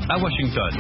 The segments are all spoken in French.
à Washington.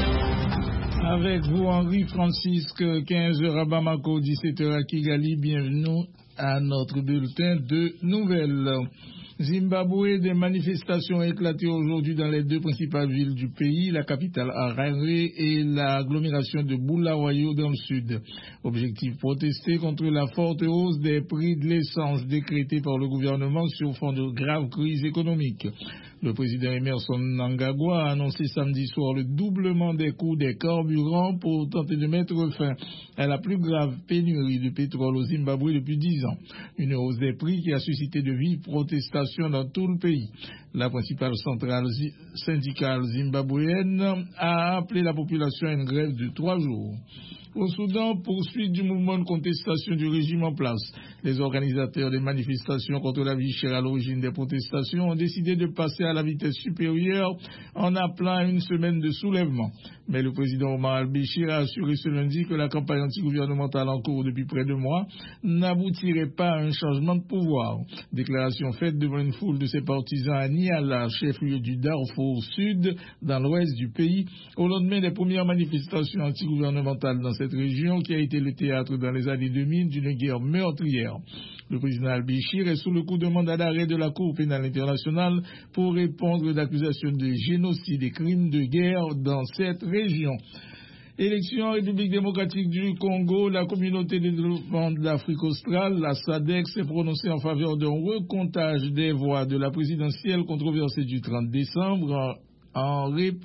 Avec vous, Henri Francisque, 15h à Bamako, 17h à Kigali. Bienvenue à notre bulletin de nouvelles. Zimbabwe, des manifestations ont éclaté aujourd'hui dans les deux principales villes du pays, la capitale Harare et l'agglomération de Bulawayo dans le sud. Objectif, protester contre la forte hausse des prix de l'essence décrétée par le gouvernement sur fond de grave crise économique. Le président Emmerson Mnangagwa a annoncé samedi soir le doublement des coûts des carburants pour tenter de mettre fin à la plus grave pénurie de pétrole au Zimbabwe depuis 10 ans. Une hausse des prix qui a suscité de vives protestations dans tout le pays. La principale centrale syndicale zimbabwéenne a appelé la population à une grève de 3 jours. Au Soudan, poursuite du mouvement de contestation du régime en place. Les organisateurs des manifestations contre la vie chère à l'origine des protestations ont décidé de passer à la vitesse supérieure en appelant à une semaine de soulèvement. Mais le président Omar al-Béchir a assuré ce lundi que la campagne antigouvernementale en cours depuis près de mois n'aboutirait pas à un changement de pouvoir. Déclaration faite devant une foule de ses partisans à Niala, chef-lieu du Darfour Sud, dans l'ouest du pays, au lendemain des premières manifestations antigouvernementales dans cette région qui a été le théâtre dans les années 2000 d'une guerre meurtrière. Le président al-Béchir est sous le coup de mandat d'arrêt de la Cour pénale internationale pour répondre d'accusations de génocide et crimes de guerre dans cette région. Élection en République démocratique du Congo, la communauté de développement de l'Afrique australe, la SADC, s'est prononcée en faveur d'un recomptage des voix de la présidentielle controversée du 30 décembre en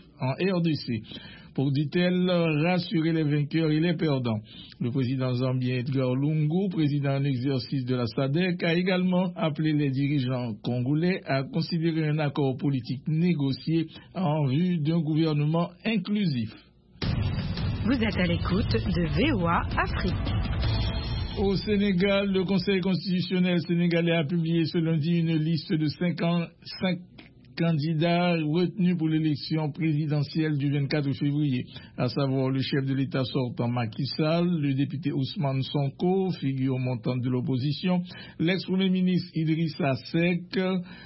RDC. Pour, dit-elle, rassurer les vainqueurs et les perdants. Le président zambien Edgar Lungu, président en exercice de la SADC, a également appelé les dirigeants congolais à considérer un accord politique négocié en vue d'un gouvernement inclusif. Vous êtes à l'écoute de VOA Afrique. Au Sénégal, le Conseil constitutionnel sénégalais a publié ce lundi une liste de 5 candidats retenus pour l'élection présidentielle du 24 février, à savoir le chef de l'État sortant Macky Sall, le député Ousmane Sonko, figure montante de l'opposition, l'ex-premier ministre Idrissa Seck,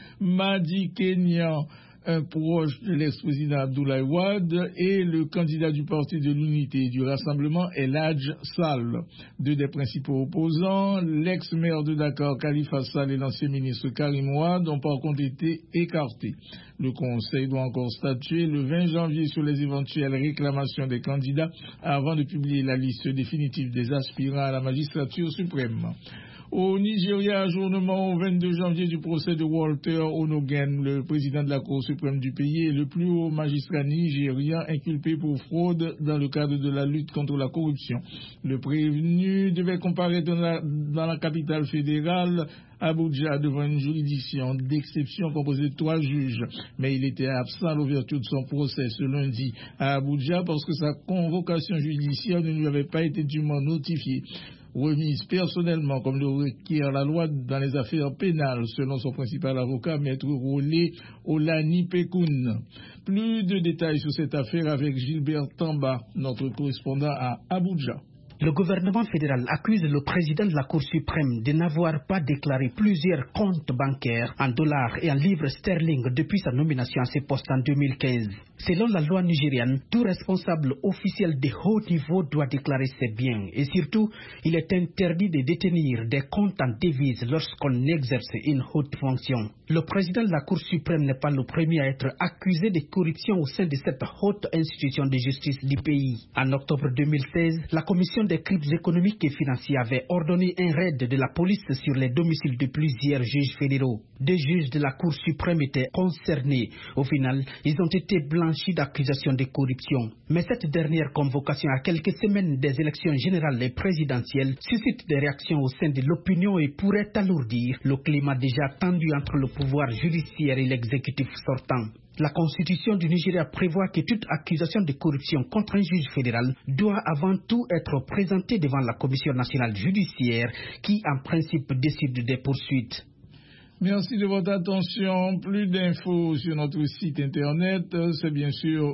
Madi Kenya, un proche de l'ex-président Abdoulaye Wade, et le candidat du Parti de l'Unité et du Rassemblement, El Hadj Sall. Deux des principaux opposants, l'ex-maire de Dakar, Khalifa Sall, et l'ancien ministre Karim Wade, ont par contre été écartés. Le Conseil doit encore statuer le 20 janvier sur les éventuelles réclamations des candidats avant de publier la liste définitive des aspirants à la magistrature suprême. Au Nigeria, ajournement au 22 janvier du procès de Walter Onogen, le président de la Cour suprême du pays et le plus haut magistrat nigérien inculpé pour fraude dans le cadre de la lutte contre la corruption. Le prévenu devait comparaître dans la capitale fédérale, Abuja, devant une juridiction d'exception composée de 3 juges. Mais il était absent à l'ouverture de son procès ce lundi à Abuja parce que sa convocation judiciaire ne lui avait pas été dûment notifiée. Remise personnellement comme le requiert la loi dans les affaires pénales, selon son principal avocat, Maître Rolé Olani Pekoun. Plus de détails sur cette affaire avec Gilbert Tamba, notre correspondant à Abuja. Le gouvernement fédéral accuse le président de la Cour suprême de n'avoir pas déclaré plusieurs comptes bancaires en dollars et en livres sterling depuis sa nomination à ce poste en 2015. Selon la loi nigériane, tout responsable officiel de haut niveau doit déclarer ses biens et surtout, il est interdit de détenir des comptes en devises lorsqu'on exerce une haute fonction. Le président de la Cour suprême n'est pas le premier à être accusé de corruption au sein de cette haute institution de justice du pays. En octobre 2016, la commission des crimes économiques et financiers avait ordonné un raid de la police sur les domiciles de plusieurs juges fédéraux. 2 juges de la Cour suprême étaient concernés. Au final, ils ont été blanchis d'accusations de corruption. Mais cette dernière convocation à quelques semaines des élections générales et présidentielles suscite des réactions au sein de l'opinion et pourrait alourdir le climat déjà tendu entre le pouvoir judiciaire et l'exécutif sortant. La Constitution du Nigeria prévoit que toute accusation de corruption contre un juge fédéral doit avant tout être présentée devant la Commission nationale judiciaire qui, en principe, décide des poursuites. Merci de votre attention. Plus d'infos sur notre site internet, c'est bien sûr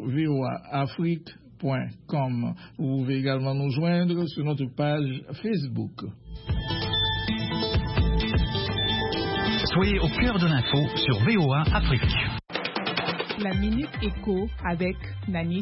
voaafrique.com. Vous pouvez également nous joindre sur notre page Facebook. Soyez au cœur de l'info sur VOA Afrique. La Minute Éco avec Nani